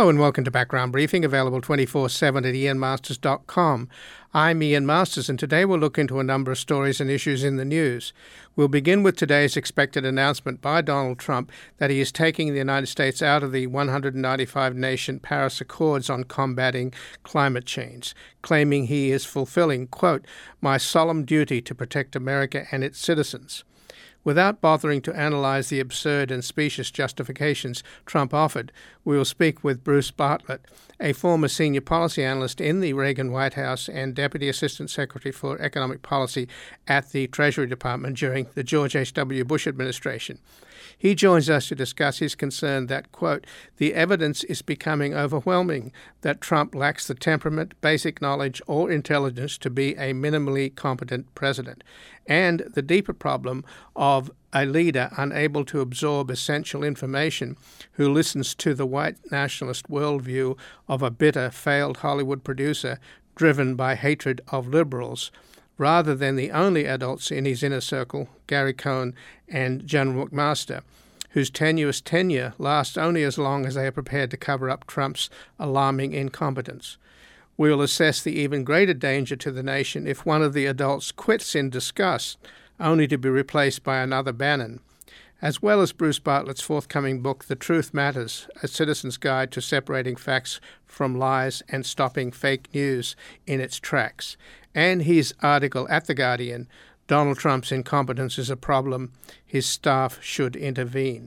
Hello and welcome to Background Briefing, available 24/7 at ianmasters.com. I'm Ian Masters, and today we'll look into a number of stories and issues in the news. We'll begin with today's expected announcement by Donald Trump that he is taking the United States out of the 195-nation Paris Accords on combating climate change, claiming he is fulfilling, quote, "my solemn duty to protect America and its citizens." Without bothering to analyze the absurd and specious justifications Trump offered, we will speak with Bruce Bartlett, a former senior policy analyst in the Reagan White House and Deputy Assistant Secretary for Economic Policy at the Treasury Department during the George H.W. Bush administration. He joins us to discuss his concern that, quote, "the evidence is becoming overwhelming that Trump lacks the temperament, basic knowledge, or intelligence to be a minimally competent president, and the deeper problem of a leader unable to absorb essential information who listens to the white nationalist worldview of a bitter, failed Hollywood producer driven by hatred of liberals, rather than the only adults in his inner circle, Gary Cohn and General McMaster, whose tenuous tenure lasts only as long as they are prepared to cover up Trump's alarming incompetence. We will assess the even greater danger to the nation if one of the adults quits in disgust, only to be replaced by another Bannon, as well as Bruce Bartlett's forthcoming book, The Truth Matters, A Citizen's Guide to Separating Facts from Lies and Stopping Fake News in Its Tracks, and his article at The Guardian, Donald Trump's Incompetence is a Problem, His Staff Should Intervene.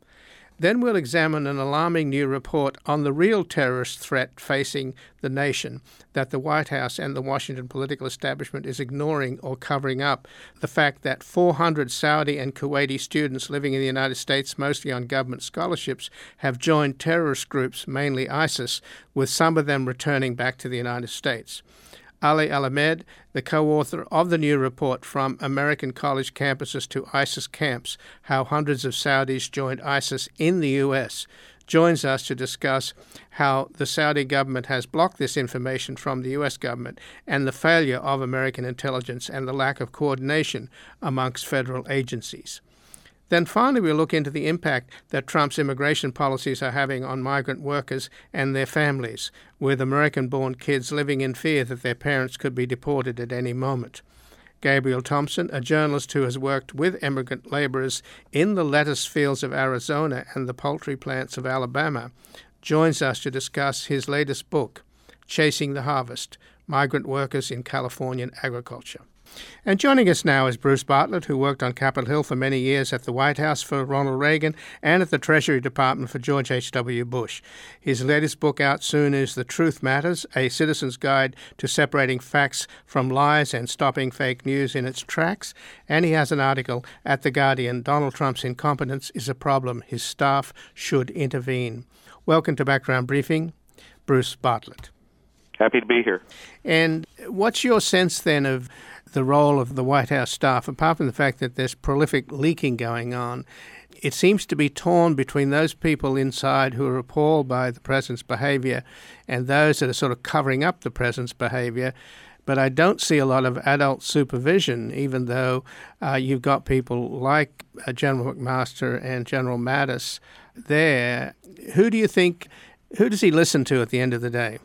Then we'll examine an alarming new report on the real terrorist threat facing the nation that the White House and the Washington political establishment is ignoring or covering up. The fact that 400 Saudi and Kuwaiti students living in the United States, mostly on government scholarships, have joined terrorist groups, mainly ISIS, with some of them returning back to the United States. Ali Al-Ahmed, the co-author of the new report From American College Campuses to ISIS Camps, How Hundreds of Saudis Joined ISIS in the U.S., joins us to discuss how the Saudi government has blocked this information from the U.S. government and the failure of American intelligence and the lack of coordination amongst federal agencies. Then finally, we'll look into the impact that Trump's immigration policies are having on migrant workers and their families, with American-born kids living in fear that their parents could be deported at any moment. Gabriel Thompson, a journalist who has worked with immigrant laborers in the lettuce fields of Arizona and the poultry plants of Alabama, joins us to discuss his latest book, Chasing the Harvest, Migrant Workers in Californian Agriculture. And joining us now is Bruce Bartlett, who worked on Capitol Hill for many years at the White House for Ronald Reagan and at the Treasury Department for George H.W. Bush. His latest book out soon is The Truth Matters, A Citizen's Guide to Separating Facts from Lies and Stopping Fake News in Its Tracks. And he has an article at The Guardian, Donald Trump's Incompetence is a Problem. His Staff Should Intervene. Welcome to Background Briefing, Bruce Bartlett. Happy to be here. And what's your sense then of the role of the White House staff, apart from the fact that there's prolific leaking going on? It seems to be torn between those people inside who are appalled by the president's behavior and those that are sort of covering up the president's behavior. But I don't see a lot of adult supervision, even though you've got people like General McMaster and General Mattis there. Who does he listen to at the end of the day?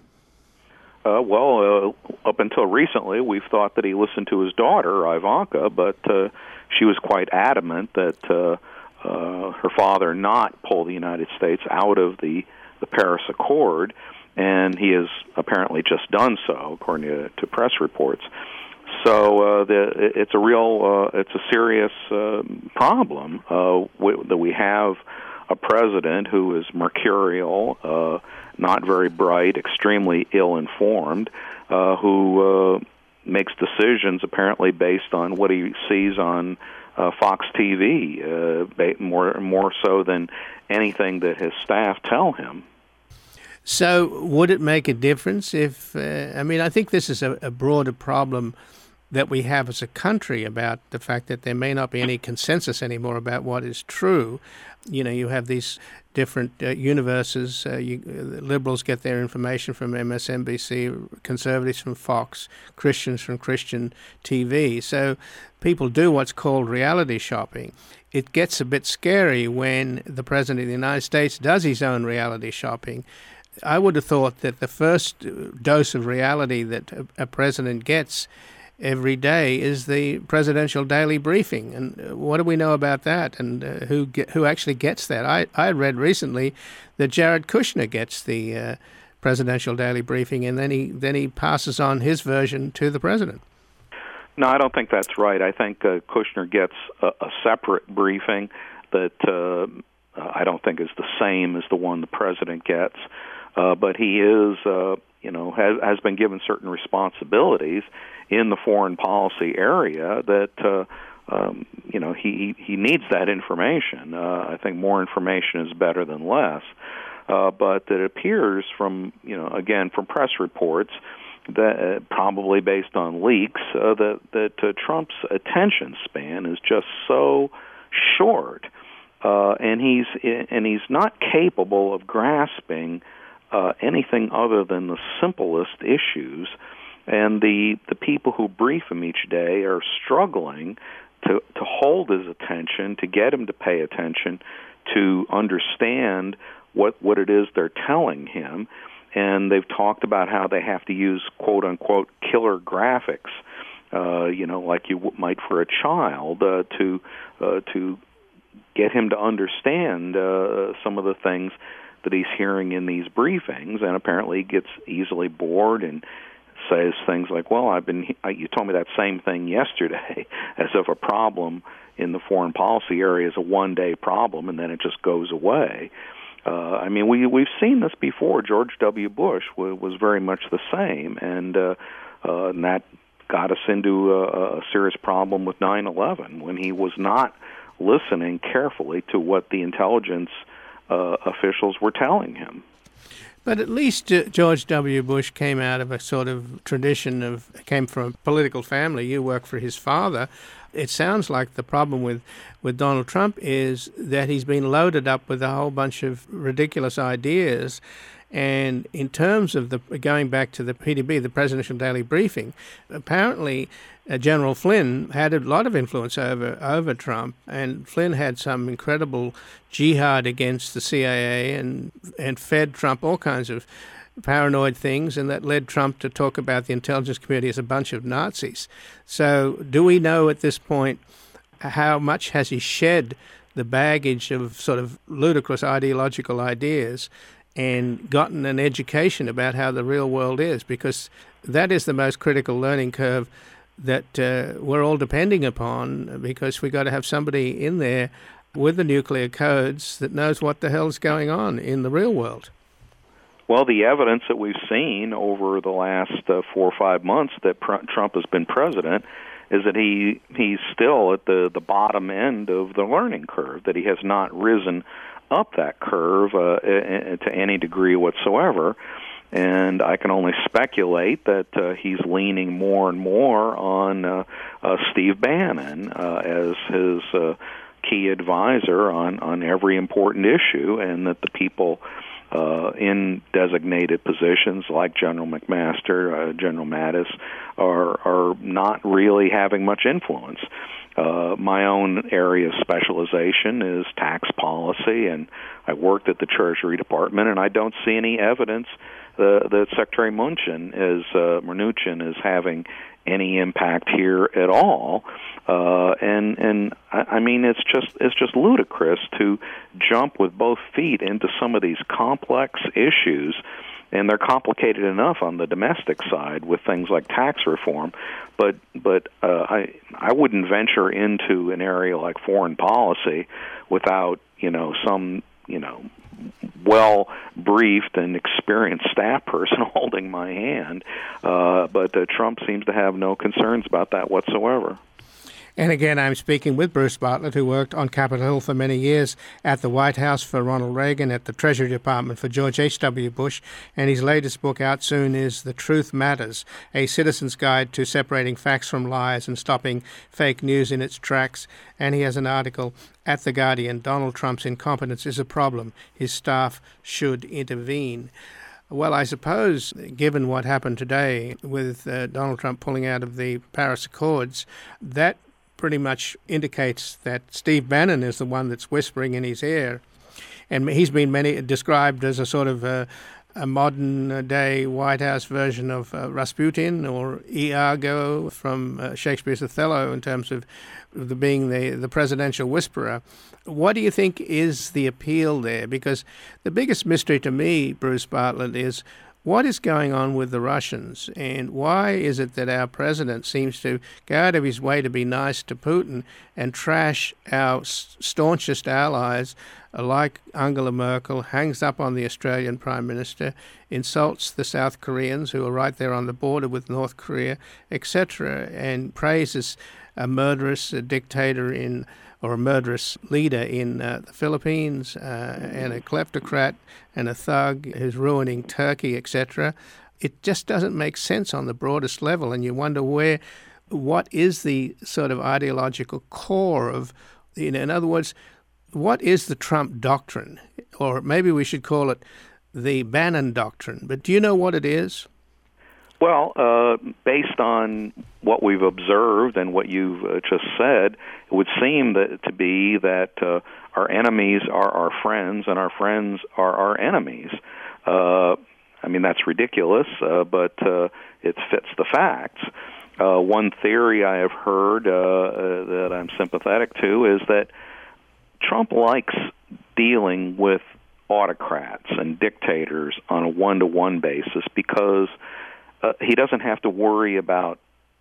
Up until recently, we've thought that he listened to his daughter, Ivanka, but she was quite adamant that her father not pull the United States out of the Paris Accord, and he has apparently just done so, according to press reports. So it's a serious problem that we have a president who is mercurial, not very bright, extremely ill-informed, who makes decisions apparently based on what he sees on Fox TV, more so than anything that his staff tell him. So would it make a difference if, I think this is a broader problem that we have as a country about the fact that there may not be any consensus anymore about what is true. You have these different universes. Liberals get their information from MSNBC, conservatives from Fox, Christians from Christian TV. So people do what's called reality shopping. It gets a bit scary when the President of the United States does his own reality shopping. I would have thought that the first dose of reality that a president gets every day is the presidential daily briefing. And what do we know about that, and who actually gets that? I read recently that Jared Kushner gets the presidential daily briefing, and then he passes on his version to the president. No, I don't think that's right. I think Kushner gets a separate briefing that I don't think is the same as the one the president gets. But he is, has been given certain responsibilities in the foreign policy area that, he needs that information. I think more information is better than less. But it appears from press reports that probably based on leaks that Trump's attention span is just so short, and he's not capable of grasping anything other than the simplest issues, and the people who brief him each day are struggling to hold his attention, to get him to pay attention, to understand what it is they're telling him. And they've talked about how they have to use quote-unquote killer graphics, like you might for a child, to get him to understand some of the things that he's hearing in these briefings. And apparently he gets easily bored and says things like, well, you told me that same thing yesterday, as if a problem in the foreign policy area is a one-day problem and then it just goes away. We've seen this before. George W. Bush was very much the same, and that got us into a serious problem with 9/11 when he was not listening carefully to what the intelligence officials were telling him. But at least George W. Bush came out of a sort of tradition came from a political family. You work for his father. It sounds like the problem with Donald Trump is that he's been loaded up with a whole bunch of ridiculous ideas. And in terms of going back to the PDB, the Presidential Daily Briefing, apparently General Flynn had a lot of influence over Trump, and Flynn had some incredible jihad against the CIA and fed Trump all kinds of paranoid things, and that led Trump to talk about the intelligence community as a bunch of Nazis. So do we know at this point how much has he shed the baggage of sort of ludicrous ideological ideas and gotten an education about how the real world is? Because that is the most critical learning curve that we're all depending upon, because we got to have somebody in there with the nuclear codes that knows what the hell's going on in the real world. Well, the evidence that we've seen over the last 4 or 5 months that Trump has been president is that he's still at the bottom end of the learning curve, that he has not risen up that curve to any degree whatsoever. And I can only speculate that he's leaning more and more on Steve Bannon as his key advisor on every important issue, and that the people in designated positions like General McMaster, General Mattis, are not really having much influence. My own area of specialization is tax policy, and I worked at the Treasury Department, and I don't see any evidence that Secretary Mnuchin is having any impact here at all. It's just ludicrous to jump with both feet into some of these complex issues, and they're complicated enough on the domestic side with things like tax reform. But I wouldn't venture into an area like foreign policy without some well briefed and experienced staff person holding my hand. But Trump seems to have no concerns about that whatsoever. And again, I'm speaking with Bruce Bartlett, who worked on Capitol Hill for many years, at the White House for Ronald Reagan, at the Treasury Department for George H.W. Bush, and his latest book out soon is The Truth Matters, A Citizen's Guide to Separating Facts from Lies and Stopping Fake News in Its Tracks. And he has an article at The Guardian, Donald Trump's Incompetence is a Problem. His Staff Should Intervene. Well, I suppose, given what happened today with Donald Trump pulling out of the Paris Accords, that pretty much indicates that Steve Bannon is the one that's whispering in his ear. And he's been described as a sort of a modern-day White House version of Rasputin or Iago from Shakespeare's Othello in terms of being the presidential whisperer. What do you think is the appeal there? Because the biggest mystery to me, Bruce Bartlett, is what is going on with the Russians, and why is it that our president seems to go out of his way to be nice to Putin and trash our staunchest allies like Angela Merkel, hangs up on the Australian Prime Minister, insults the South Koreans who are right there on the border with North Korea, etc., and praises a murderous dictator or a murderous leader in the Philippines, and a kleptocrat and a thug who's ruining Turkey, etc. It just doesn't make sense on the broadest level, and you wonder what is the sort of ideological core of, in other words, what is the Trump doctrine? Or maybe we should call it the Bannon doctrine. But do you know what it is? Well, based on what we've observed and what you've just said, it would seem to be that our enemies are our friends and our friends are our enemies. I mean, that's ridiculous, but it fits the facts. One theory I have heard that I'm sympathetic to is that Trump likes dealing with autocrats and dictators on a one-to-one basis because he doesn't have to worry about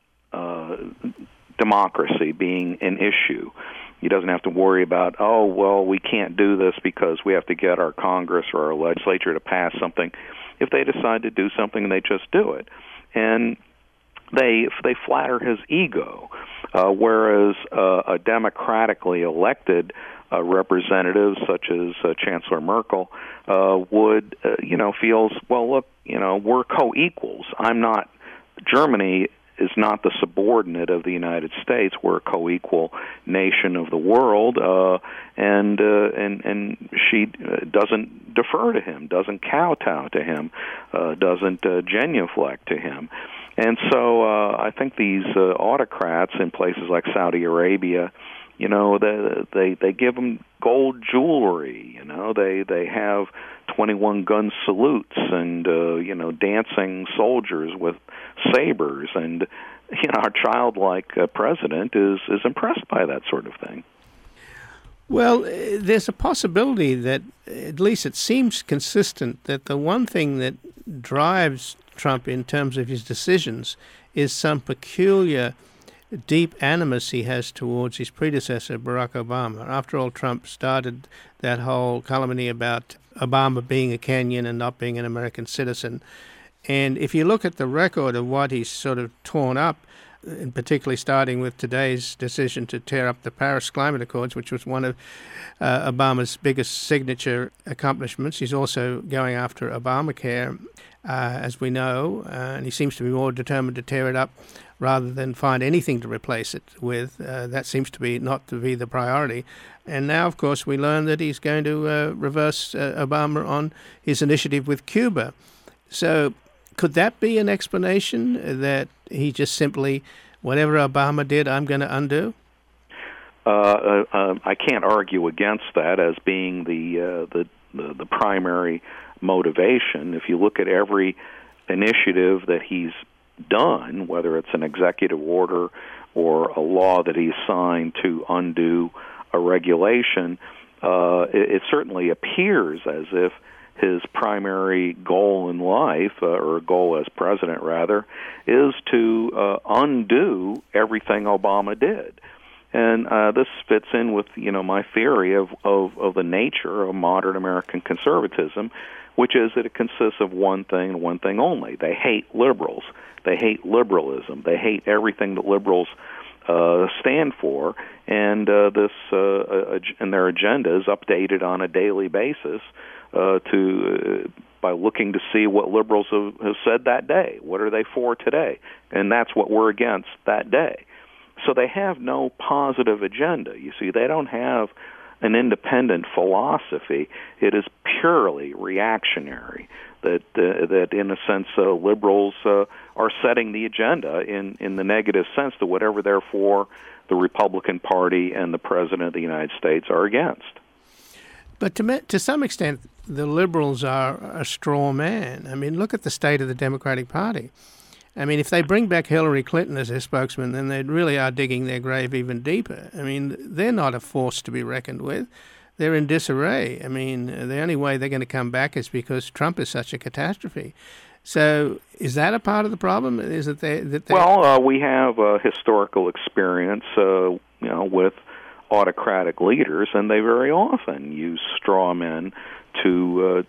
democracy being an issue. He doesn't have to worry about, oh, well, we can't do this because we have to get our Congress or our legislature to pass something. If they decide to do something, they just do it. And they flatter his ego, whereas a democratically elected representative such as Chancellor Merkel would, feels, well, look, we're co-equals. Germany is not the subordinate of the United States. We're a co-equal nation of the world, and she doesn't defer to him, doesn't kowtow to him, doesn't genuflect to him. And so I think these autocrats in places like Saudi Arabia, they give them gold jewelry. They have 21-gun salutes and dancing soldiers with sabers, and our childlike president is impressed by that sort of thing. Well, there's a possibility that, at least it seems consistent, that the one thing that drives Trump in terms of his decisions is some peculiar deep animus he has towards his predecessor, Barack Obama. After all, Trump started that whole calumny about Obama being a Kenyan and not being an American citizen. And if you look at the record of what he's sort of torn up, and particularly starting with today's decision to tear up the Paris Climate Accords, which was one of Obama's biggest signature accomplishments. He's also going after Obamacare, as we know, and he seems to be more determined to tear it up rather than find anything to replace it with. That seems to be not to be the priority. And now, of course, we learn that he's going to reverse Obama on his initiative with Cuba. So could that be an explanation that he just simply, whatever Obama did, I'm going to undo? I can't argue against that as being the primary motivation. If you look at every initiative that he's done, whether it's an executive order or a law that he's signed to undo a regulation, it certainly appears as if his primary goal in life, or goal as president rather, is to undo everything Obama did. And this fits in with, my theory of the nature of modern American conservatism, which is that it consists of one thing and one thing only. They hate liberals. They hate liberalism. They hate everything that liberals stand for, and and their agenda is updated on a daily basis by looking to see what liberals have said that day. What are they for today? And that's what we're against that day. So they have no positive agenda. You see, they don't have an independent philosophy. It is purely reactionary. That in a sense, liberals are setting the agenda in the negative sense to whatever, therefore, the Republican Party and the President of the United States are against. But to some extent, the Liberals are a straw man. I mean, look at the state of the Democratic Party. I mean, if they bring back Hillary Clinton as their spokesman, then they really are digging their grave even deeper. I mean, they're not a force to be reckoned with. They're in disarray. I mean, the only way they're going to come back is because Trump is such a catastrophe. So is that a part of the problem? Is it Well, we have historical experience, with autocratic leaders, and they very often use straw men to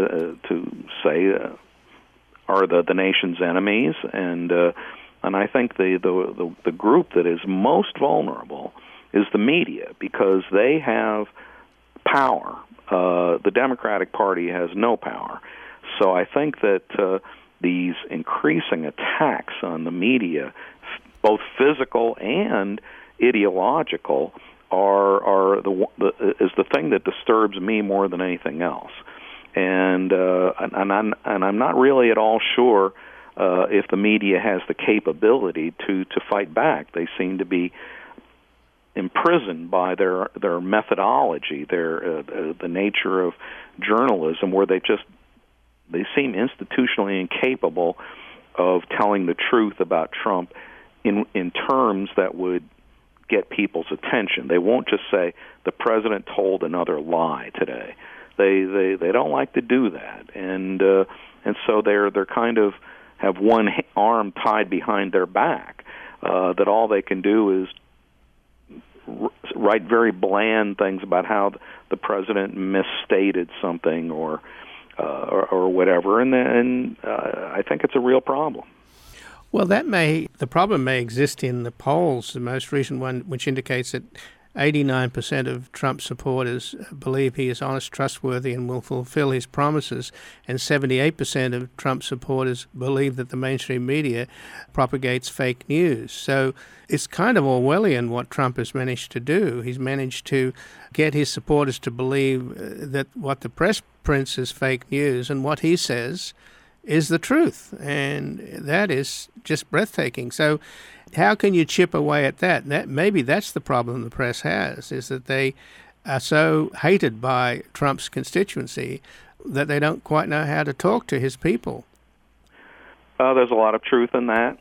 say are the nation's enemies, and I think the group that is most vulnerable is the media, because they have power. The Democratic Party has no power. So I think that these increasing attacks on the media, both physical and ideological, are the thing that disturbs me more than anything else. And I'm not really at all sure if the media has the capability to fight back. They seem to be imprisoned by their methodology, the nature of journalism, where they seem institutionally incapable of telling the truth about Trump in terms that would get people's attention. They won't just say the president told another lie today. They don't like to do that, and so they're kind of have one arm tied behind their back. That all they can do is write very bland things about how the president misstated something or whatever, and I think it's a real problem. Well, the problem may exist in the polls, the most recent one, which indicates that 89% of Trump supporters believe he is honest, trustworthy, and will fulfill his promises, and 78% of Trump supporters believe that the mainstream media propagates fake news. So it's kind of Orwellian what Trump has managed to do. He's managed to get his supporters to believe that what the press prints is fake news, and what he says is the truth, and that is just breathtaking. So how can you chip away at that? Maybe that's the problem the press has, is that they are so hated by Trump's constituency that they don't quite know how to talk to his people. There's a lot of truth in that.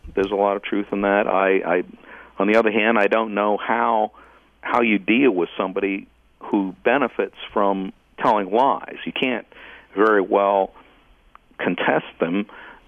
I on the other hand, I don't know how you deal with somebody who benefits from telling lies. You can't very well contest them,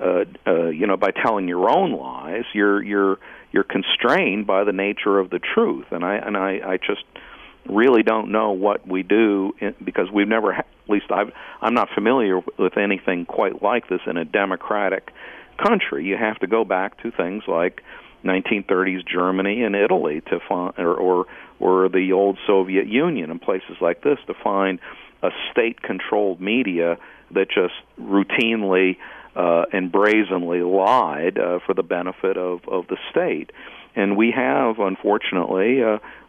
by telling your own lies. You're constrained by the nature of the truth, and I just really don't know what we do because we've never, at least I'm not familiar with anything quite like this in a democratic country. You have to go back to things like 1930s Germany and Italy to find, or the old Soviet Union and places like this to find a state-controlled media that just routinely and brazenly lied for the benefit of the state. And we have, unfortunately,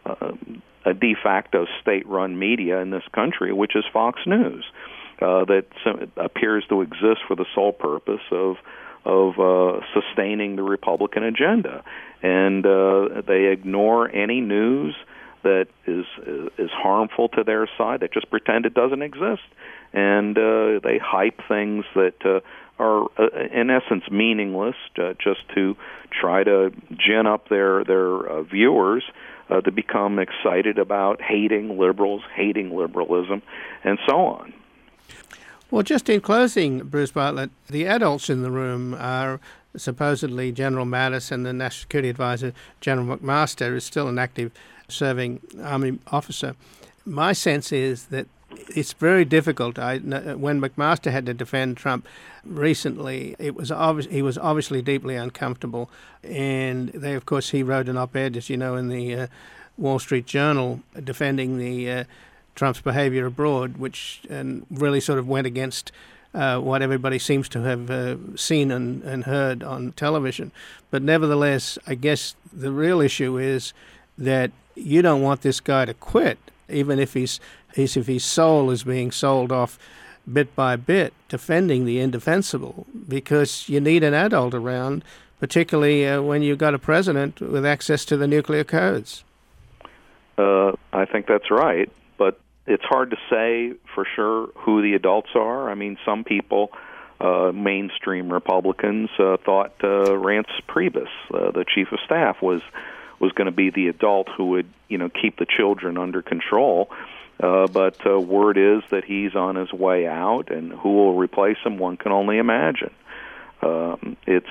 a de facto state-run media in this country, which is Fox News, that appears to exist for the sole purpose of sustaining the Republican agenda. And they ignore any news that is harmful to their side. They just pretend it doesn't exist. And they hype things that are, in essence, meaningless, just to try to gin up their viewers to become excited about hating liberals, hating liberalism, and so on. Well, just in closing, Bruce Bartlett, the adults in the room are supposedly General Mattis and the National Security Advisor, General McMaster, is still an active serving Army officer. My sense is that it's very difficult. When McMaster had to defend Trump recently, he was obviously deeply uncomfortable. And of course, he wrote an op-ed, as you know, in the Wall Street Journal defending the Trump's behavior abroad, which really sort of went against what everybody seems to have seen and heard on television. But nevertheless, I guess the real issue is that you don't want this guy to quit, even if his soul is being sold off bit by bit, defending the indefensible, because you need an adult around, particularly when you've got a president with access to the nuclear codes. I think that's right, but it's hard to say for sure who the adults are. I mean, some people, mainstream Republicans, thought Reince Priebus, the chief of staff, was going to be the adult who would, keep the children under control. But word is that he's on his way out, and who will replace him, one can only imagine. It's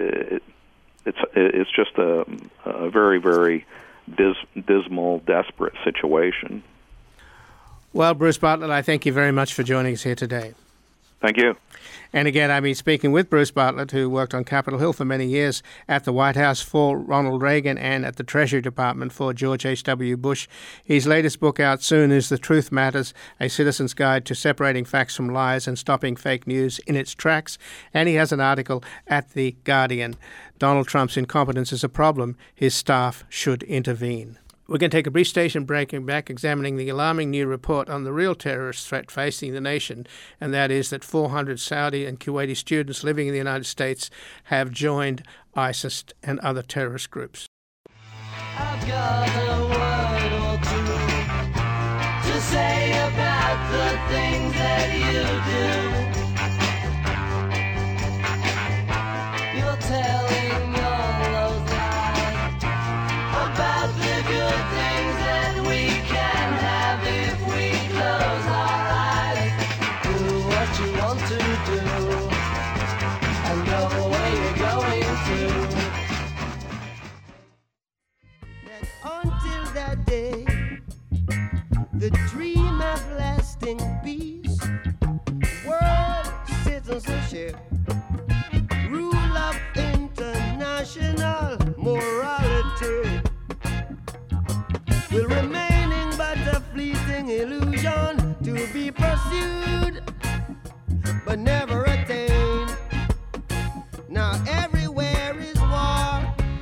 just a very, very dismal, desperate situation. Well, Bruce Bartlett, I thank you very much for joining us here today. Thank you. And again, I've been speaking with Bruce Bartlett, who worked on Capitol Hill for many years at the White House for Ronald Reagan and at the Treasury Department for George H.W. Bush. His latest book out soon is The Truth Matters, A Citizen's Guide to Separating Facts from Lies and Stopping Fake News in Its Tracks. And he has an article at The Guardian. Donald Trump's incompetence is a problem. His staff should intervene. We're going to take a brief station break and back examining the alarming new report on the real terrorist threat facing the nation, and that is that 400 Saudi and Kuwaiti students living in the United States have joined ISIS and other terrorist groups. I've got a word or two to say about the things that you do. You're telling all those lies about the good things that we can have if we close our eyes. Do what you want to do and go where you're going to. Until that day, the dream of lasting peace, world citizenship, rule of international morality will remaining but a fleeting illusion to be pursued but never attained. Now everywhere is war.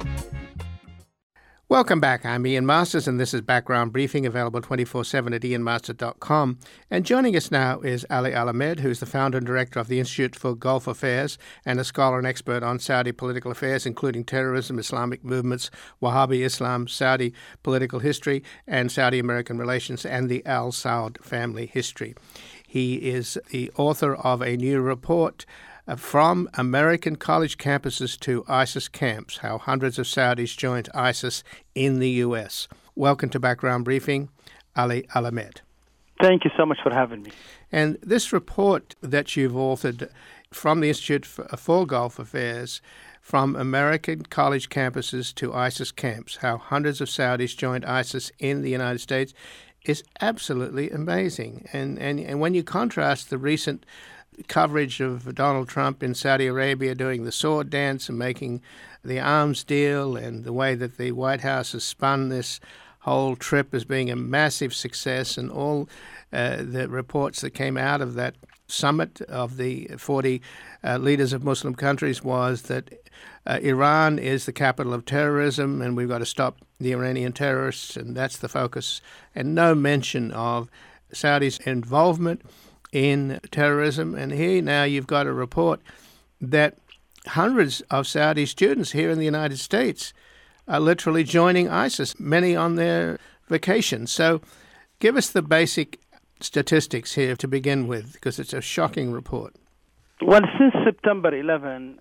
Welcome back. I'm Ian Masters, and this is Background Briefing, available 24/7 at ianmasters.com. And joining us now is Ali Al-Ahmed, who's the founder and director of the Institute for Gulf Affairs and a scholar and expert on Saudi political affairs, including terrorism, Islamic movements, Wahhabi Islam, Saudi political history, and Saudi-American relations, and the Al Saud family history. He is the author of a new report, From American College Campuses to ISIS Camps, How Hundreds of Saudis Joined ISIS in the U.S. Welcome to Background Briefing, Ali Al-Ahmed. Thank you so much for having me. And this report that you've authored from the Institute for Gulf Affairs, From American College Campuses to ISIS Camps, How Hundreds of Saudis Joined ISIS in the United States, is absolutely amazing. And when you contrast the recent coverage of Donald Trump in Saudi Arabia doing the sword dance and making the arms deal, and the way that the White House has spun this whole trip as being a massive success, and all the reports that came out of that summit of the 40 leaders of Muslim countries was that Iran is the capital of terrorism and we've got to stop the Iranian terrorists, and that's the focus, and no mention of Saudi's involvement in terrorism. And here now you've got a report that hundreds of Saudi students here in the United States are literally joining ISIS, many on their vacation. So give us the basic statistics here to begin with, because it's a shocking report. Well, since September 11,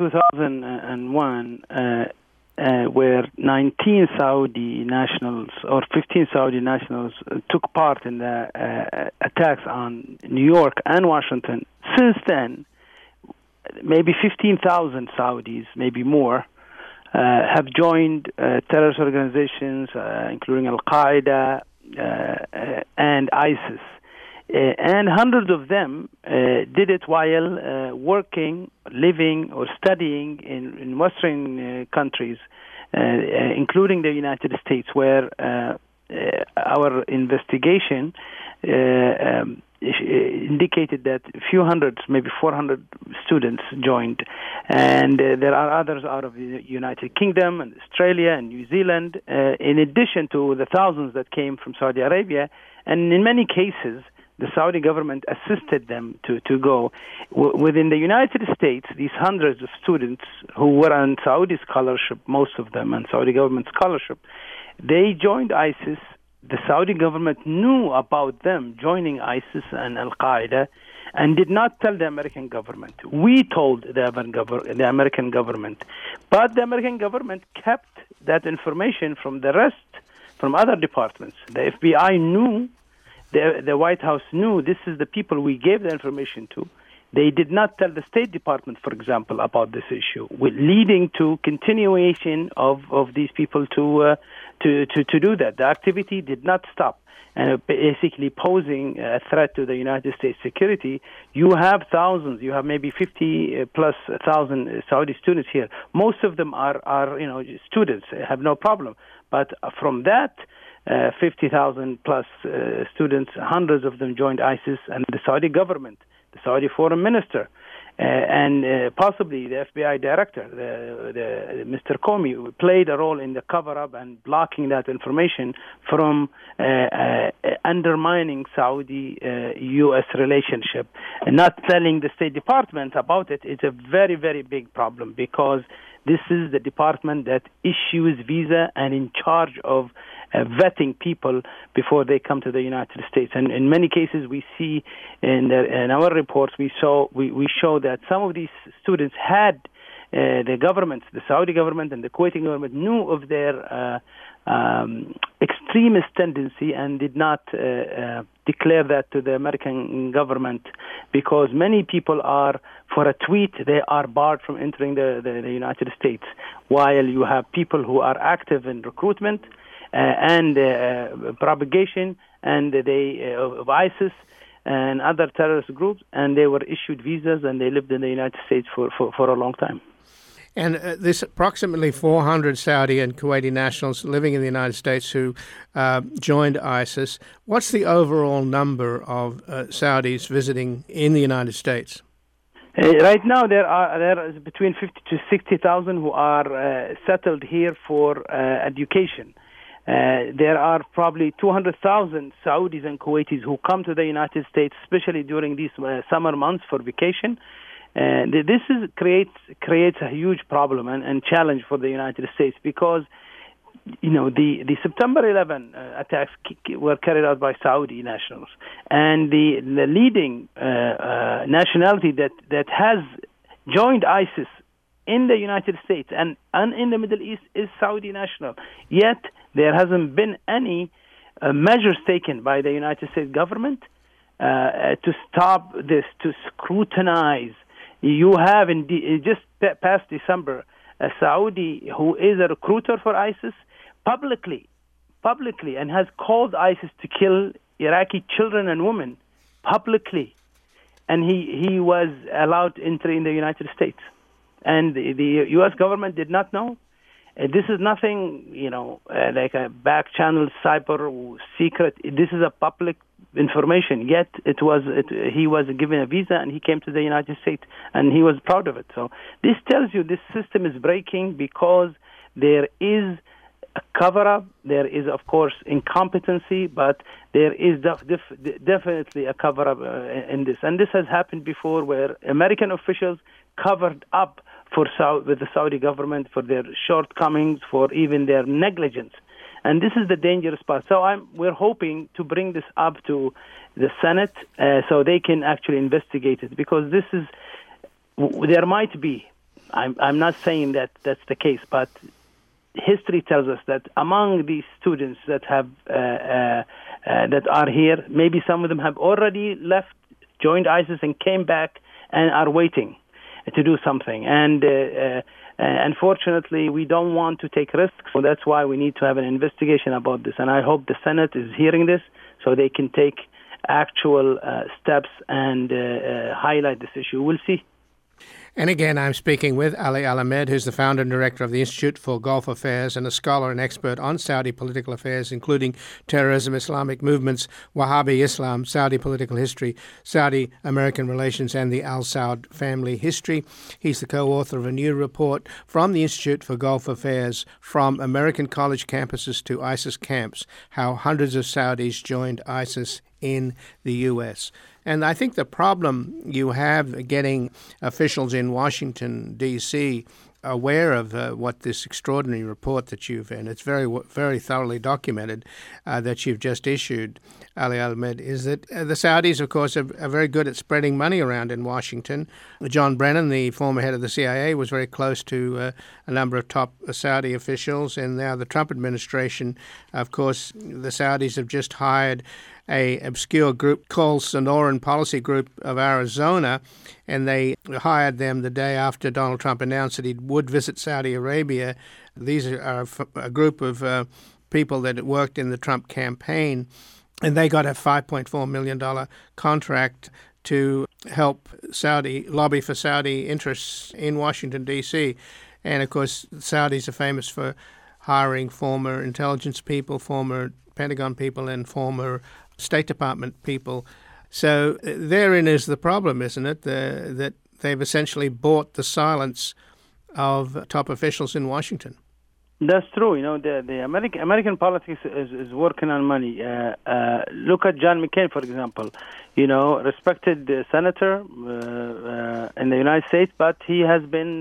2001, where 19 Saudi nationals or 15 Saudi nationals took part in the attacks on New York and Washington. Since then, maybe 15,000 Saudis, maybe more, have joined terrorist organizations, including Al-Qaeda and ISIS. And hundreds of them did it while working, living, or studying in Western countries, including the United States, where our investigation indicated that a few hundreds, maybe 400 students joined. And there are others out of the United Kingdom and Australia and New Zealand, in addition to the thousands that came from Saudi Arabia. And in many cases, the Saudi government assisted them to go. Within the United States, these hundreds of students who were on Saudi scholarship, most of them, and Saudi government scholarship, they joined ISIS the Saudi government knew about them joining ISIS and Al-Qaeda and did not tell the American government. We told the American government. But the American government kept that information from other departments. The FBI knew, the White House knew this is the people we gave the information to. They did not tell the State Department, for example, about this issue, leading to continuation of these people to do that. The activity did not stop, and basically posing a threat to the United States security. You have thousands, you have maybe 50,000+ Saudi students here. Most of them are students, have no problem. But from that 50,000 plus students, hundreds of them joined ISIS, and the Saudi government, the Saudi foreign minister, and possibly the FBI director, the Mr. Comey, played a role in the cover-up and blocking that information from undermining Saudi-U.S. relationship. And not telling the State Department about it is a very, very big problem, because this is the department that issues visa and in charge of vetting people before they come to the United States. And in many cases, we see in our reports, we show that some of these students had the governments, the Saudi government and the Kuwaiti government, knew of their extremist tendency and did not declare that to the American government, because many people are, for a tweet, they are barred from entering the United States, while you have people who are active in recruitment and propagation and of ISIS and other terrorist groups, and they were issued visas and they lived in the United States for a long time. And this approximately 400 Saudi and Kuwaiti nationals living in the United States who joined ISIS, what's the overall number of Saudis visiting in the United States? Right now, there is between 50 to 60,000 who are settled here for education. There are probably 200,000 Saudis and Kuwaitis who come to the United States, especially during these summer months for vacation. This creates a huge problem and challenge for the United States, because the September 11 attacks were carried out by Saudi nationals, and the leading nationality that has joined ISIS in the United States and in the Middle East is Saudi national. Yet there hasn't been any measures taken by the United States government to stop this, to scrutinize. You have just past December a Saudi who is a recruiter for ISIS publicly, and has called ISIS to kill Iraqi children and women publicly, and he was allowed to enter in the United States, and the U.S. government did not know. This is nothing, like a back channel, cyber or secret. This is a public information. Yet he was given a visa and he came to the United States, and he was proud of it. So this tells you this system is breaking because there is a cover-up. There is, of course, incompetency, but there is definitely a cover-up in this. And this has happened before, where American officials covered up with the Saudi government for their shortcomings, for even their negligence. And this is the dangerous part. So we're hoping to bring this up to the Senate so they can actually investigate it, because there might be, I'm not saying that that's the case, but history tells us that among these students that have that are here, maybe some of them have already left, joined ISIS, and came back and are waiting to do something. And unfortunately, we don't want to take risks, so that's why we need to have an investigation about this. And I hope the Senate is hearing this so they can take actual steps and highlight this issue. We'll see. And again, I'm speaking with Ali Al-Ahmed, who's the founder and director of the Institute for Gulf Affairs and a scholar and expert on Saudi political affairs, including terrorism, Islamic movements, Wahhabi Islam, Saudi political history, Saudi-American relations, and the Al Saud family history. He's the co-author of a new report from the Institute for Gulf Affairs, From American College Campuses to ISIS Camps, How Hundreds of Saudis Joined ISIS in the U.S. And I think the problem you have getting officials in Washington, D.C., aware of what this extraordinary report that and it's very thoroughly documented, that you've just issued, Ali Ahmed, is that the Saudis, of course, are very good at spreading money around in Washington. John Brennan, the former head of the CIA, was very close to a number of top Saudi officials, and now the Trump administration, of course, the Saudis have just hired a obscure group called Sonoran Policy Group of Arizona, and they hired them the day after Donald Trump announced that he would visit Saudi Arabia. These are a group of people that worked in the Trump campaign, and they got a $5.4 million contract to help lobby for Saudi interests in Washington, D.C. And, of course, Saudis are famous for hiring former intelligence people, former Pentagon people, and former State Department people. So therein is the problem, isn't it? That they've essentially bought the silence of top officials in Washington. That's true. The American politics is working on money. Look at John McCain, for example. Respected senator in the United States, but he has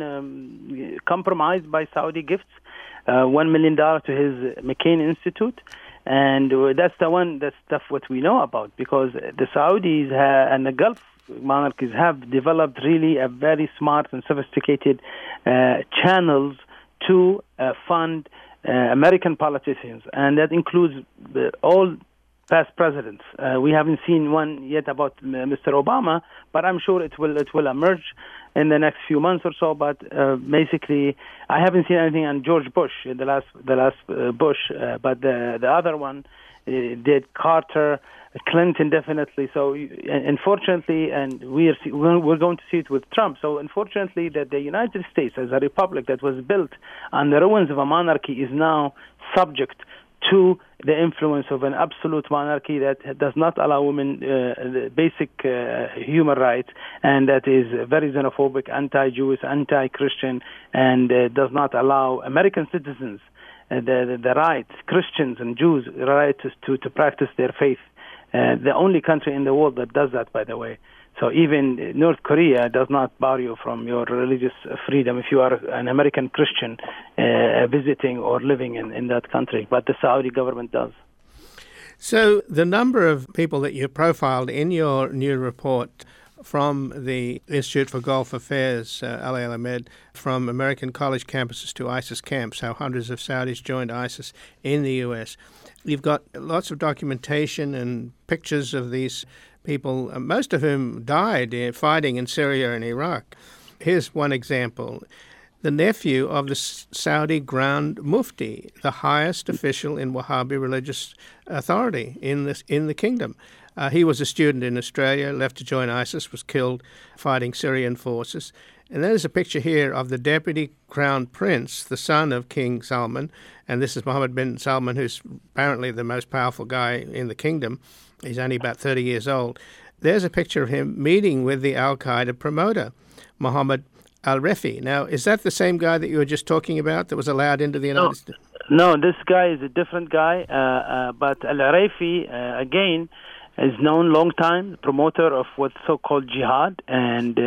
been compromised by Saudi gifts, $1 million to his McCain Institute. And that's stuff what we know about, because the Saudis and the Gulf monarchies have developed really a very smart and sophisticated channels to fund American politicians, and that includes all past presidents. We haven't seen one yet about Mr. Obama, but I'm sure it will emerge in the next few months or so. But basically, I haven't seen anything on George Bush, the last Bush, but the other one did Carter, Clinton definitely. So unfortunately, and we're going to see it with Trump. So unfortunately, that the United States as a republic that was built on the ruins of a monarchy is now subject to the influence of an absolute monarchy that does not allow women basic human rights, and that is very xenophobic, anti-Jewish, anti-Christian, and does not allow American citizens the right, Christians and Jews, right to practice their faith. The only country in the world that does that, by the way. So even North Korea does not bar you from your religious freedom if you are an American Christian visiting or living in that country. But the Saudi government does. So the number of people that you profiled in your new report from the Institute for Gulf Affairs, Ali Ahmed, from American college campuses to ISIS camps, how hundreds of Saudis joined ISIS in the U.S. You've got lots of documentation and pictures of these people, most of whom died fighting in Syria and Iraq. Here's one example. The nephew of the Saudi Grand Mufti, the highest official in Wahhabi religious authority in the kingdom. He was a student in Australia, left to join ISIS, was killed fighting Syrian forces. And there's a picture here of the Deputy Crown Prince, the son of King Salman, and this is Mohammed bin Salman, who's apparently the most powerful guy in the kingdom. He's only about 30 years old. There's a picture of him meeting with the al-Qaeda promoter, Mohammed al-Refi. Now, is that the same guy that you were just talking about that was allowed into the United States? No, this guy is a different guy, but al-Refi, again, is known long time, promoter of what's so-called jihad, and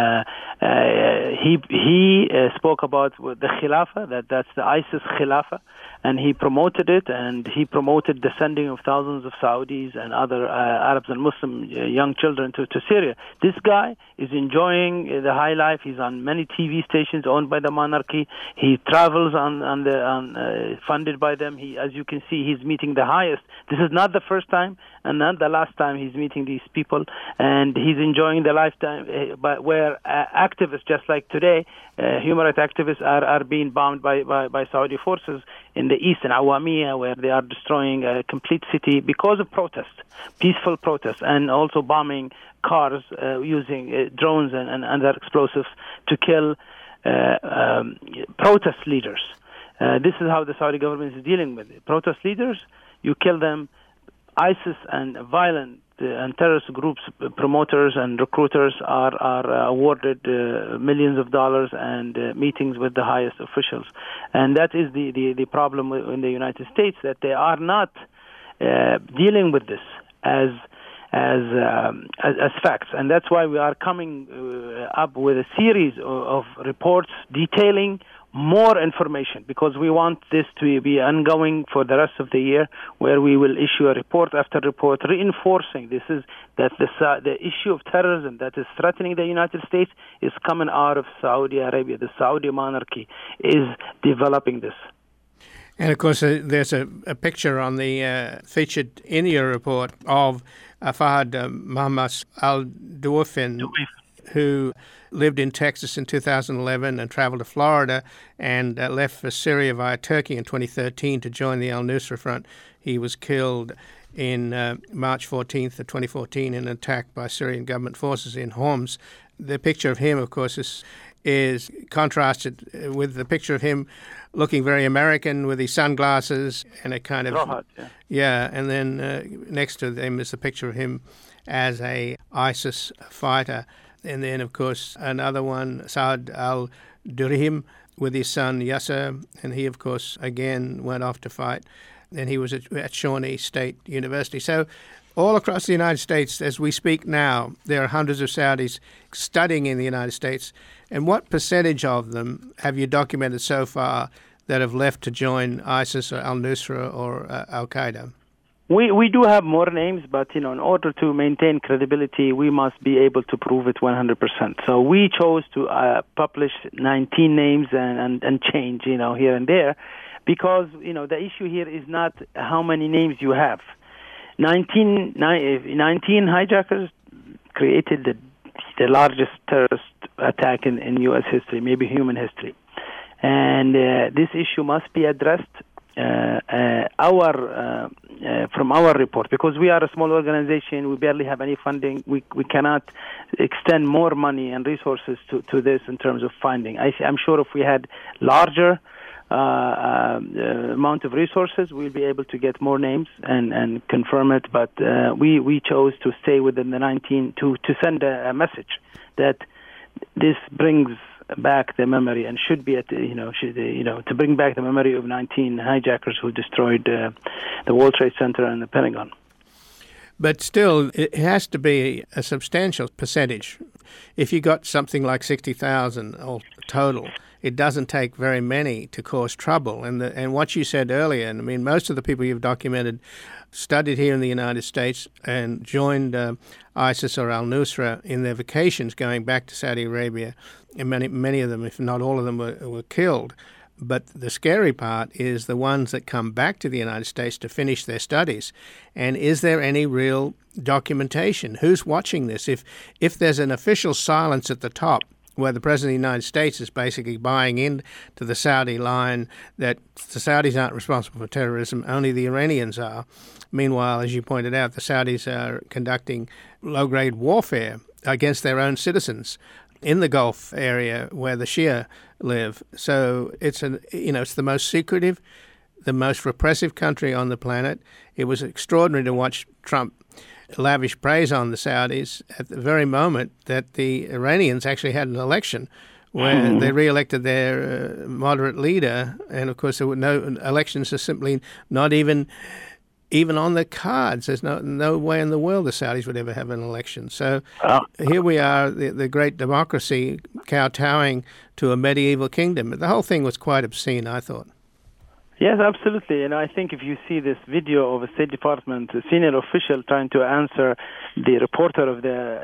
he spoke about the Khilafah, that's the ISIS Khilafah, and he promoted it, and he promoted the sending of thousands of Saudis and other Arabs and Muslim young children to Syria. This guy is enjoying the high life. He's on many TV stations owned by the monarchy. He travels funded by them. As you can see, he's meeting the highest. This is not the first time and not the last time he's meeting these people, and he's enjoying the lifetime. But where activists, just like today, human rights activists are being bombed by Saudi forces in the east, in Awamiya, where they are destroying a complete city because of protests, peaceful protests, and also bombing cars using drones and other explosives to kill protest leaders. This is how the Saudi government is dealing with it. Protest leaders, you kill them. ISIS and violent and terrorist groups, promoters and recruiters are awarded millions of dollars and meetings with the highest officials. And that is the problem in the United States, that they are not dealing with this as as facts, and that's why we are coming up with a series of reports detailing more information, because we want this to be ongoing for the rest of the year, where we will issue a report after report reinforcing that the issue of terrorism that is threatening the United States is coming out of Saudi Arabia. The Saudi monarchy is developing this. And of course, there's a picture on the featured in your report of Fahd Mohammed al-Dawafin, who lived in Texas in 2011 and traveled to Florida and left for Syria via Turkey in 2013 to join the al-Nusra Front. He was killed in March 14th of 2014 in an attack by Syrian government forces in Homs. The picture of him, of course, is contrasted with the picture of him looking very American with his sunglasses and a kind of... and then next to him is the picture of him as a ISIS fighter. And then, of course, another one, Saad al-Durhim, with his son Yasser, and he, of course, again went off to fight. And he was at Shawnee State University. So all across the United States, as we speak now, there are hundreds of Saudis studying in the United States. And what percentage of them have you documented so far that have left to join ISIS or al-Nusra or al-Qaeda? We do have more names, but in order to maintain credibility, we must be able to prove it 100%. So we chose to publish 19 names and change, here and there, because the issue here is not how many names you have. 19 hijackers created the largest terrorist attack in U.S. history, maybe human history, and this issue must be addressed. From our report, because we are a small organization, we barely have any funding. We cannot extend more money and resources to this in terms of funding. I'm sure if we had larger amount of resources, we'll be able to get more names and confirm it. But we chose to stay within the 19 to send a message that this brings back the memory and should be to bring back the memory of 19 hijackers who destroyed the World Trade Center and the Pentagon. But still, it has to be a substantial percentage. If you got something like 60,000 all total, it doesn't take very many to cause trouble. And what you said earlier, I mean, most of the people you've documented studied here in the United States and joined ISIS or al-Nusra in their vacations going back to Saudi Arabia, and many of them, if not all of them, were killed. But the scary part is the ones that come back to the United States to finish their studies. And is there any real documentation? Who's watching this? If there's an official silence at the top, where the President of the United States is basically buying into the Saudi line that the Saudis aren't responsible for terrorism, only the Iranians are. Meanwhile, as you pointed out, the Saudis are conducting low-grade warfare against their own citizens in the Gulf area where the Shia live. So it's the most secretive, the most repressive country on the planet. It was extraordinary to watch Trump lavish praise on the Saudis at the very moment that the Iranians actually had an election where they re-elected their moderate leader, and of course there were no elections, are simply not even on the cards. There's no way in the world the Saudis would ever have an election. So here we are, the great democracy kowtowing to a medieval kingdom. The whole thing was quite obscene, I thought. Yes, absolutely. And I think if you see this video of a State Department senior official trying to answer the reporter of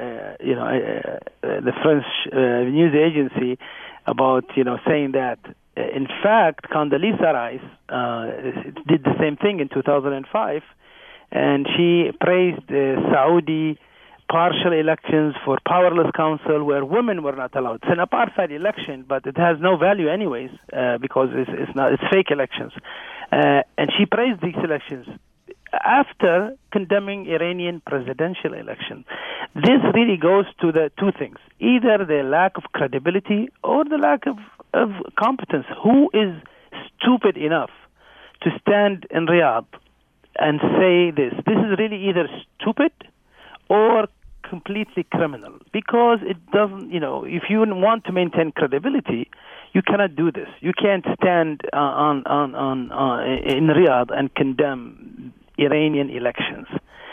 the French news agency about, saying that, in fact, Condoleezza Rice did the same thing in 2005, and she praised Saudi partial elections for powerless council where women were not allowed. It's an apartheid election, but it has no value anyways because it's fake elections. And she praised these elections after condemning Iranian presidential election. This really goes to the two things: either the lack of credibility or the lack of competence. Who is stupid enough to stand in Riyadh and say this? This is really either stupid or completely criminal, because it doesn't, if you want to maintain credibility, you cannot do this. You can't stand in Riyadh and condemn Iranian elections.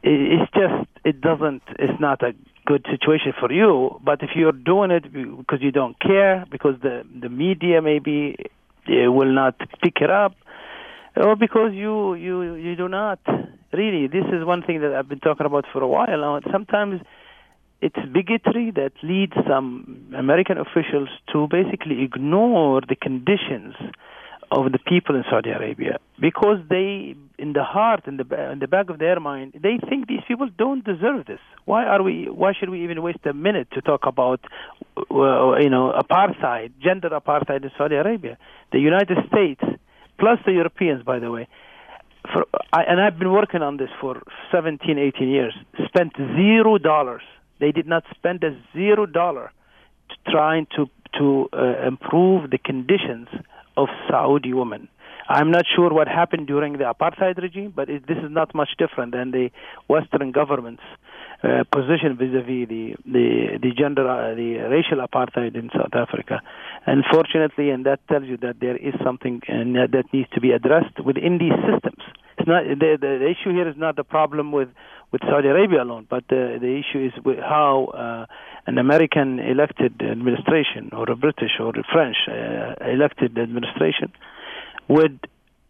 it's not a good situation for you. But if you're doing it because you don't care, because the media maybe will not pick it up, or because you do not really. This is one thing that I've been talking about for a while now. Sometimes it's bigotry that leads some American officials to basically ignore the conditions of the people in Saudi Arabia, because they, in the heart, in the back of their mind, they think these people don't deserve this. Why should we even waste a minute to talk about, apartheid, gender apartheid in Saudi Arabia? The United States, plus the Europeans, by the way, and I've been working on this for 17, 18 years, spent $0. They did not spend a $0 trying to improve the conditions of Saudi women. I'm not sure what happened during the apartheid regime, but this is not much different than the Western government's position vis-a-vis the gender, the racial apartheid in South Africa. Unfortunately, and that tells you that there is something that needs to be addressed within these systems. It's not the issue here is not the problem with Saudi Arabia alone, but the issue is with how an American elected administration, or a British or a French elected administration, would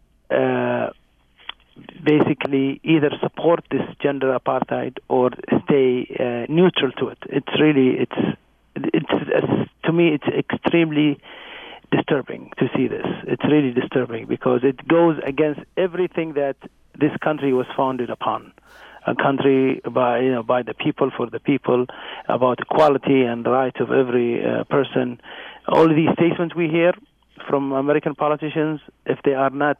basically either support this gender apartheid or stay neutral to it. It's to me, it's extremely disturbing to see this. It's really disturbing because it goes against everything that this country was founded upon. A country by the people, for the people, about equality and the rights of every person. All of these statements we hear from American politicians, if they are not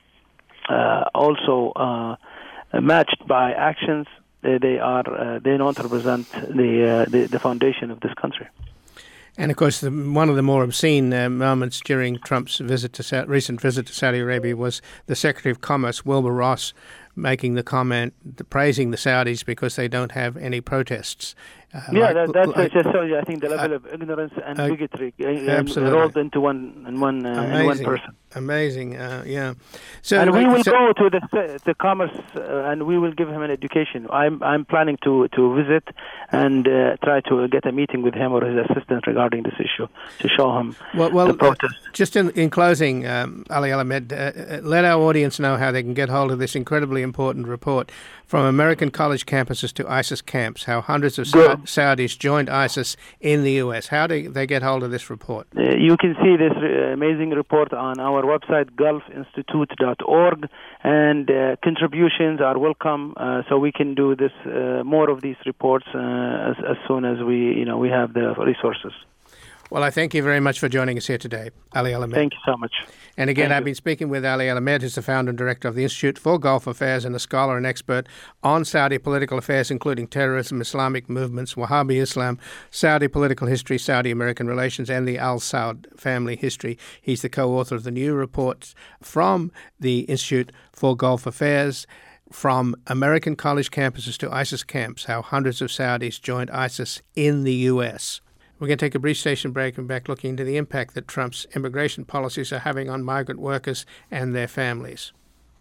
also matched by actions, they don't represent the foundation of this country. And of course, one of the more obscene moments during Trump's recent visit to Saudi Arabia was the Secretary of Commerce, Wilbur Ross, making the comment, praising the Saudis because they don't have any protests. That's just so. I think the level of ignorance and bigotry rolled into one person. Amazing, yeah. So, and we will go to the Commerce, and we will give him an education. I'm planning to visit and try to get a meeting with him or his assistant regarding this issue to show him the protest. Just in closing, Ali Al-Ahmed, let our audience know how they can get hold of this incredibly important report from American college campuses to ISIS camps, how hundreds of Saudis joined ISIS in the U.S. How do they get hold of this report? You can see this amazing report on our website, gulfinstitute.org, and contributions are welcome, so we can do this more of these reports as soon as we have the resources. Well, I thank you very much for joining us here today, Ali Al-Ahmed. Thank you so much. And again, I've been speaking with Ali Al-Ahmed, who's the founder and director of the Institute for Gulf Affairs and a scholar and expert on Saudi political affairs, including terrorism, Islamic movements, Wahhabi Islam, Saudi political history, Saudi-American relations, and the Al Saud family history. He's the co-author of the new report from the Institute for Gulf Affairs, From American College Campuses to ISIS Camps, How Hundreds of Saudis Joined ISIS in the U.S. We're going to take a brief station break and back looking into the impact that Trump's immigration policies are having on migrant workers and their families.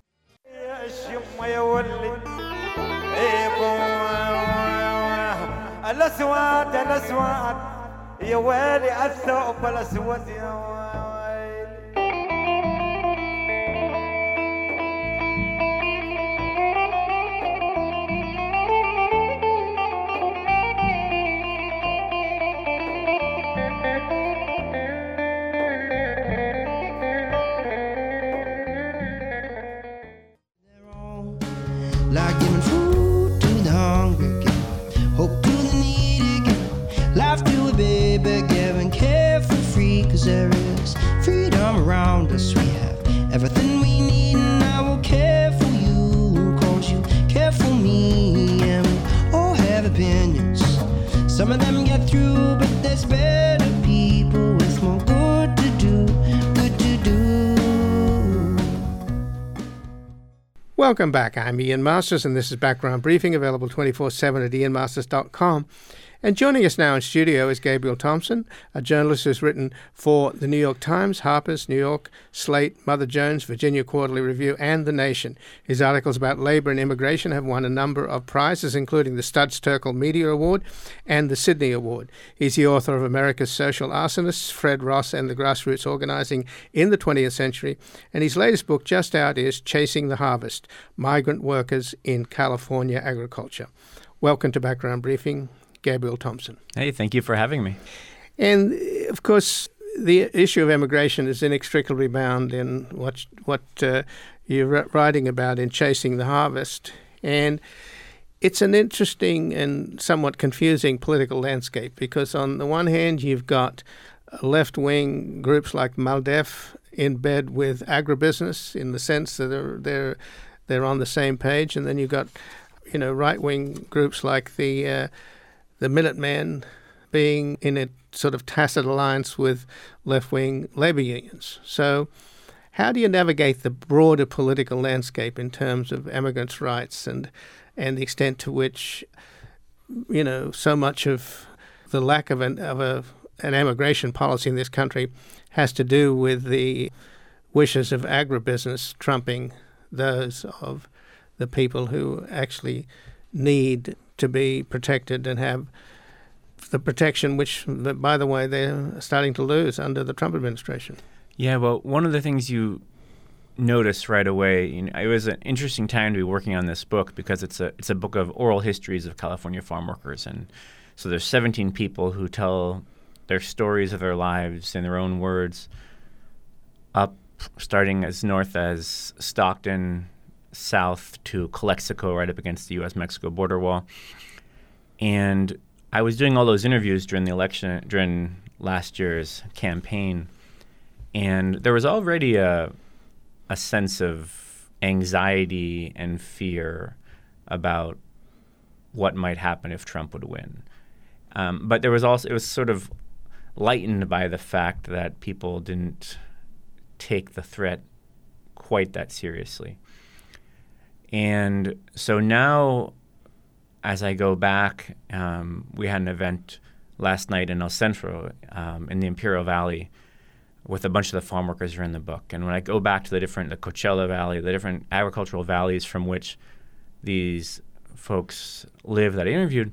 Like giving food to the hungry, giving hope to the needy, giving life to a baby, giving care for free, 'cause there is freedom around us. We have everything we need, and I will care for you, 'cause you care for me. And we all have opinions, some of them get through, but there's better people with more good to do, good to do. Welcome back. I'm Ian Masters, and this is Background Briefing, available 24/7 at ianmasters.com. And joining us now in studio is Gabriel Thompson, a journalist who's written for the New York Times, Harper's, New York, Slate, Mother Jones, Virginia Quarterly Review, and The Nation. His articles about labor and immigration have won a number of prizes, including the Studs Terkel Media Award and the Sydney Award. He's the author of America's Social Arsonists, Fred Ross and the Grassroots Organizing in the 20th Century, and his latest book just out is Chasing the Harvest, Migrant Workers in California Agriculture. Welcome to Background Briefing, Gabriel Thompson. Hey, thank you for having me. And, of course, the issue of immigration is inextricably bound in what you're writing about in Chasing the Harvest. And it's an interesting and somewhat confusing political landscape because, on the one hand, you've got left-wing groups like MALDEF in bed with agribusiness in the sense that they're on the same page, and then you've got right-wing groups like the Minutemen being in a sort of tacit alliance with left-wing labor unions. So how do you navigate the broader political landscape in terms of immigrants' rights and the extent to which, so much of the lack of an immigration policy in this country has to do with the wishes of agribusiness trumping those of the people who actually need to be protected and have the protection which, by the way, they're starting to lose under the Trump administration. Yeah, well, one of the things you notice right away, it was an interesting time to be working on this book because it's a book of oral histories of California farm workers. And so there's 17 people who tell their stories of their lives in their own words, up starting as north as Stockton, south to Calexico, right up against the U.S.-Mexico border wall. And I was doing all those interviews during the election, during last year's campaign, and there was already a sense of anxiety and fear about what might happen if Trump would win. But there was also, it was sort of lightened by the fact that people didn't take the threat quite that seriously. And so now, as I go back, we had an event last night in El Centro in the Imperial Valley with a bunch of the farm workers who are in the book. And when I go back to the Coachella Valley, the different agricultural valleys from which these folks live that I interviewed,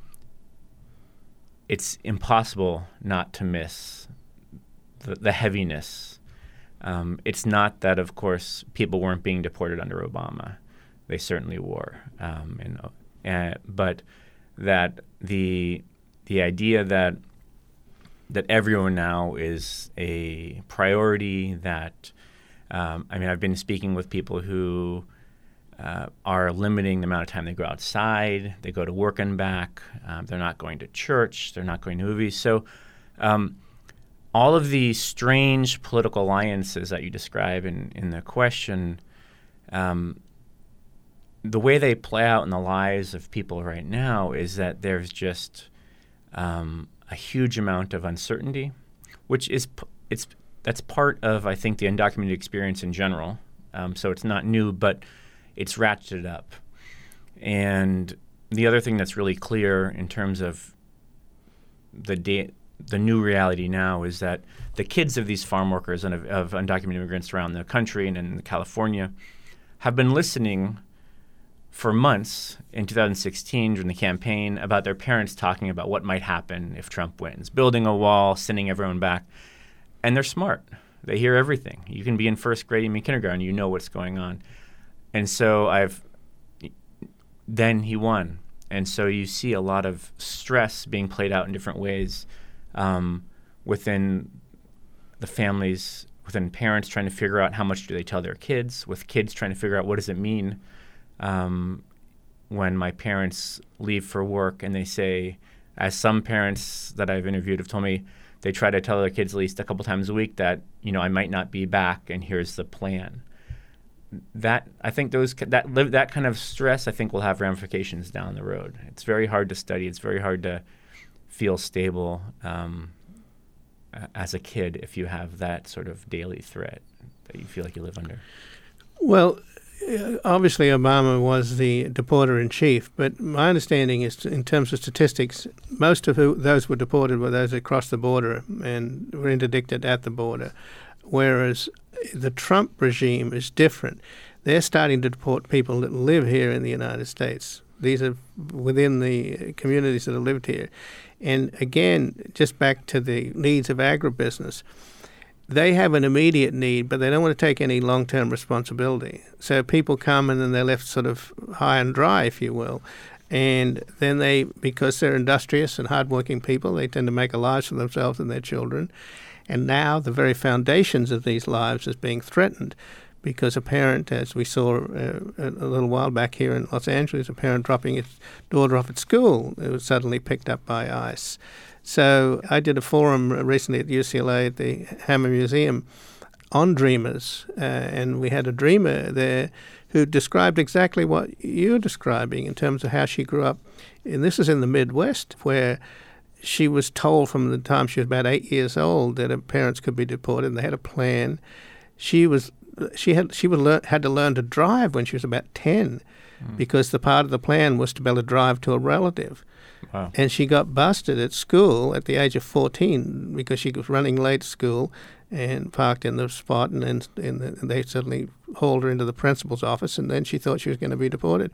it's impossible not to miss the heaviness. It's not that, of course, people weren't being deported under Obama. They certainly were. But that the idea that everyone now is a priority, that I've been speaking with people who are limiting the amount of time they go outside, they go to work and back, they're not going to church, they're not going to movies. So all of these strange political alliances that you describe in the question, the way they play out in the lives of people right now is that there's just a huge amount of uncertainty, which that's part of, I think, the undocumented experience in general. So it's not new, but it's ratcheted up. And the other thing that's really clear in terms of the new reality now is that the kids of these farm workers and of undocumented immigrants around the country and in California have been listening for months in 2016 during the campaign about their parents talking about what might happen if Trump wins, building a wall, sending everyone back. And they're smart. They hear everything. You can be in first grade, even kindergarten, you know what's going on. And so then he won. And so you see a lot of stress being played out in different ways within the families, within parents trying to figure out how much do they tell their kids, with kids trying to figure out what does it mean when my parents leave for work and they say, as some parents that I've interviewed have told me, they try to tell their kids at least a couple times a week that, I might not be back and here's the plan. That I think that kind of stress I think will have ramifications down the road. It's very hard to study. It's very hard to feel stable as a kid if you have that sort of daily threat that you feel like you live under. Well, obviously Obama was the deporter-in-chief, but my understanding is, in terms of statistics, most of those were deported were those that crossed the border and were interdicted at the border, whereas the Trump regime is different. They're starting to deport people that live here in the United States. These are within the communities that have lived here. And again, just back to the needs of agribusiness, they have an immediate need, but they don't want to take any long-term responsibility. So people come and then they're left sort of high and dry, if you will. And then they, because they're industrious and hardworking people, they tend to make a lives for themselves and their children. And now the very foundations of these lives is being threatened because a parent, as we saw a little while back here in Los Angeles, a parent dropping his daughter off at school, it was suddenly picked up by ICE. So I did a forum recently at UCLA at the Hammer Museum on dreamers, and we had a dreamer there who described exactly what you're describing in terms of how she grew up. And this is in the Midwest, where she was told from the time she was about 8 years old that her parents could be deported, and they had a plan. She had to learn to drive when she was about 10, because the part of the plan was to be able to drive to a relative. Wow. And she got busted at school at the age of 14 because she was running late to school and parked in the spot, and they suddenly hauled her into the principal's office, and then she thought she was going to be deported.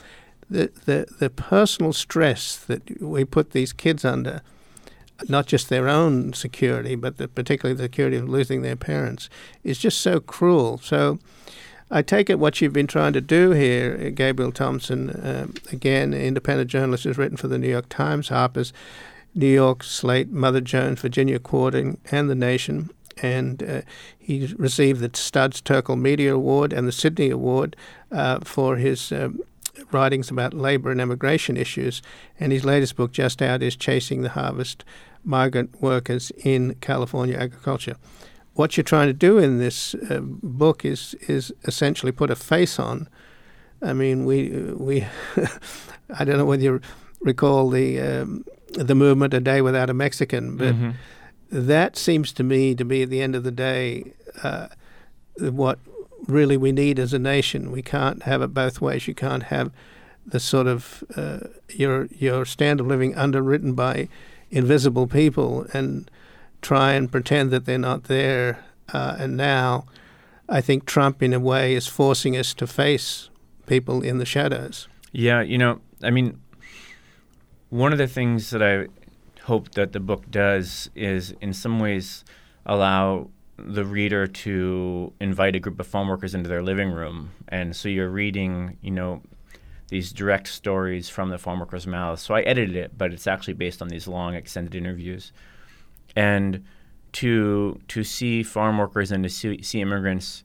The personal stress that we put these kids under, not just their own security, but particularly the security of losing their parents, is just so cruel. So I take it what you've been trying to do here, Gabriel Thompson, again, independent journalist who's written for the New York Times, Harper's, New York, Slate, Mother Jones, Virginia Quarterly, and The Nation. And he received the Studs Terkel Media Award and the Sydney Award for his writings about labor and immigration issues. And his latest book, just out, is Chasing the Harvest, Migrant Workers in California Agriculture. What you're trying to do in this book is essentially put a face on. I mean, we I don't know whether you recall the movement A Day Without a Mexican, but that seems to me to be, at the end of the day, what really we need as a nation. We can't have it both ways. You can't have the sort of your standard of living underwritten by invisible people and try and pretend that they're not there. And now I think Trump, in a way, is forcing us to face people in the shadows. Yeah, I mean, one of the things that I hope that the book does is in some ways allow the reader to invite a group of farm workers into their living room. And so you're reading, these direct stories from the farm workers' mouths. So I edited it, but it's actually based on these long, extended interviews. And to see farm workers and to see immigrants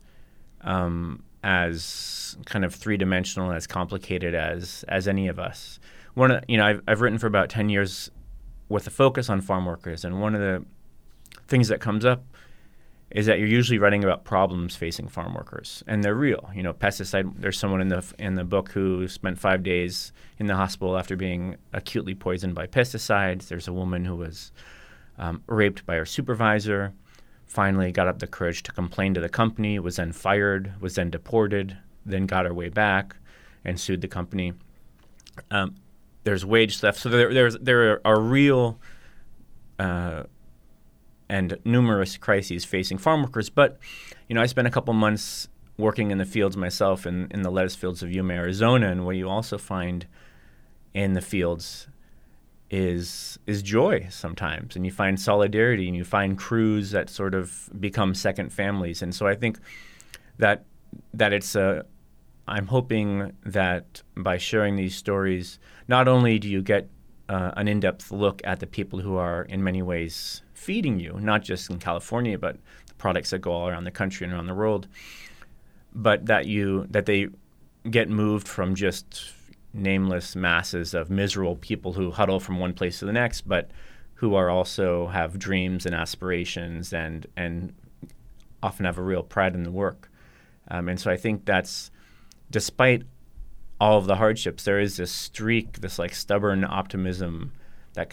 as kind of three-dimensional, as complicated as any of us. I've written for about 10 years with a focus on farm workers, and one of the things that comes up is that you're usually writing about problems facing farm workers, and they're real. Pesticide. There's someone in the book who spent 5 days in the hospital after being acutely poisoned by pesticides. There's a woman who was raped by her supervisor, finally got up the courage to complain to the company, was then fired, was then deported, then got her way back and sued the company. There's wage theft. So there are real and numerous crises facing farm workers. But, I spent a couple months working in the fields myself in the lettuce fields of Yuma, Arizona, and what you also find in the fields is joy sometimes, and you find solidarity, and you find crews that sort of become second families. And so I think that it's I'm hoping that by sharing these stories, not only do you get an in-depth look at the people who are in many ways feeding you, not just in California, but the products that go all around the country and around the world, but that they get moved from just nameless masses of miserable people who huddle from one place to the next, but who are also have dreams and aspirations and often have a real pride in the work. And so I think that's, despite all of the hardships, there is this streak, this like stubborn optimism that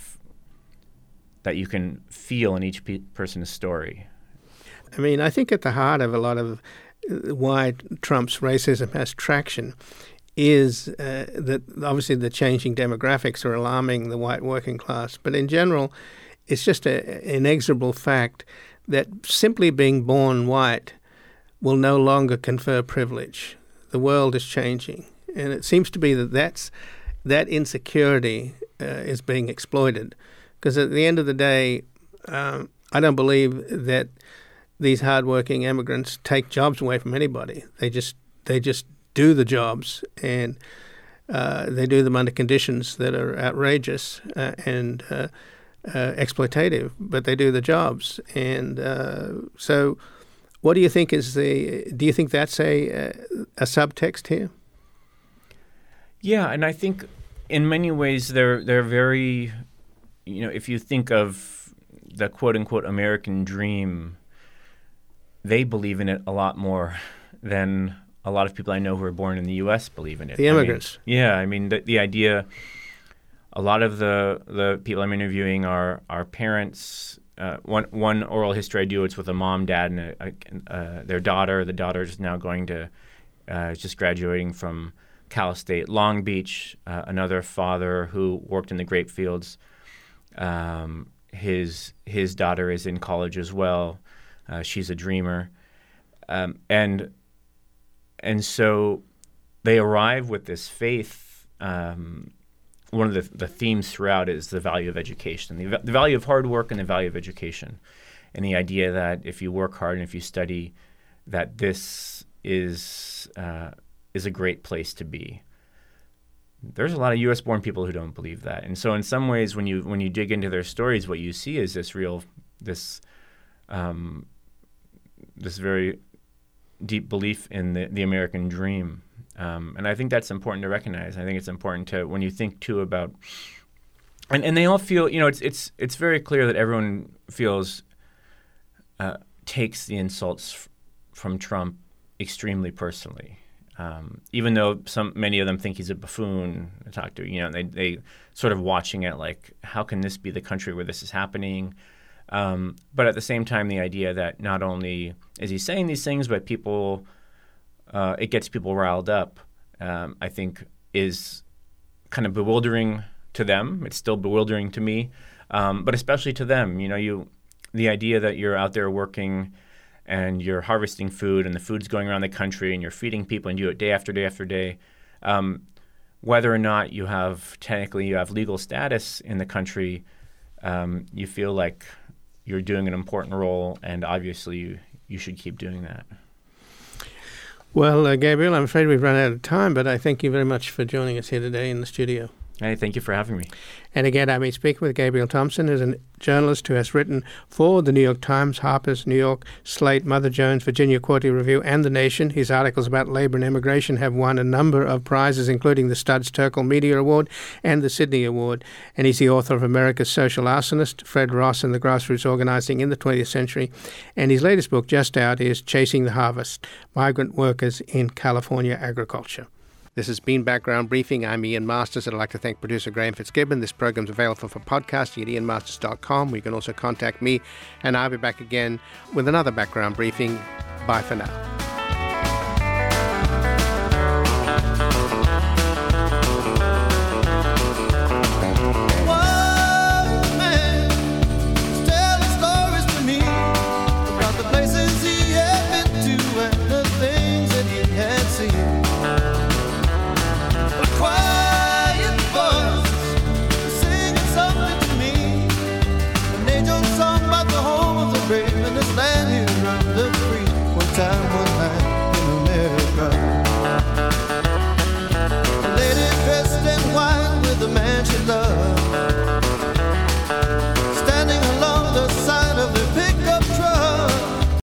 you can feel in each person's story. I mean, I think at the heart of a lot of why Trump's racism has traction is that obviously the changing demographics are alarming the white working class. But in general, it's just an inexorable fact that simply being born white will no longer confer privilege. The world is changing. And it seems to be that insecurity is being exploited. Because at the end of the day, I don't believe that these hardworking immigrants take jobs away from anybody. They just do the jobs, and they do them under conditions that are outrageous and exploitative, but they do the jobs. And so what do you think do you think that's a subtext here? Yeah, and I think in many ways they're very, if you think of the quote-unquote American dream, they believe in it a lot more than a lot of people I know who are born in the U.S. believe in it. The immigrants. I mean the idea, a lot of the people I'm interviewing are parents. One oral history I do, it's with a mom, dad, and their daughter. The daughter is now going to, just graduating from Cal State Long Beach. Another father who worked in the grape fields. His daughter is in college as well. She's a dreamer, and so they arrive with this faith. One of the themes throughout is the value of education, the value of hard work and the value of education, and the idea that if you work hard and if you study, that this is a great place to be. There's a lot of U.S.-born people who don't believe that, and so in some ways, when you dig into their stories, what you see is this very deep belief in the American dream. And I think that's important to recognize. I think it's important to, when you think too about, and they all feel, it's very clear that everyone feels, takes the insults from Trump extremely personally. Even though many of them think he's a buffoon to talk to, they sort of watching it like, how can this be the country where this is happening? But at the same time, the idea that not only is he saying these things, but people, it gets people riled up, I think is kind of bewildering to them. It's still bewildering to me, but especially to them. The idea that you're out there working and you're harvesting food and the food's going around the country and you're feeding people and you do it day after day after day, whether or not you have legal status in the country, you feel like you're doing an important role, and obviously you should keep doing that. Well, Gabriel, I'm afraid we've run out of time, but I thank you very much for joining us here today in the studio. Hey, thank you for having me. And again, I've been speaking with Gabriel Thompson, who's a journalist who has written for the New York Times, Harper's, New York, Slate, Mother Jones, Virginia Quarterly Review, and The Nation. His articles about labor and immigration have won a number of prizes, including the Studs Terkel Media Award and the Sydney Award. And he's the author of America's Social Arsonist, Fred Ross and the Grassroots Organizing in the 20th Century. And his latest book, just out, is Chasing the Harvest, Migrant Workers in California Agriculture. This has been Background Briefing. I'm Ian Masters. I'd like to thank producer Graham Fitzgibbon. This program's available for podcasting at ianmasters.com. You can also contact me, and I'll be back again with another Background Briefing. Bye for now. Time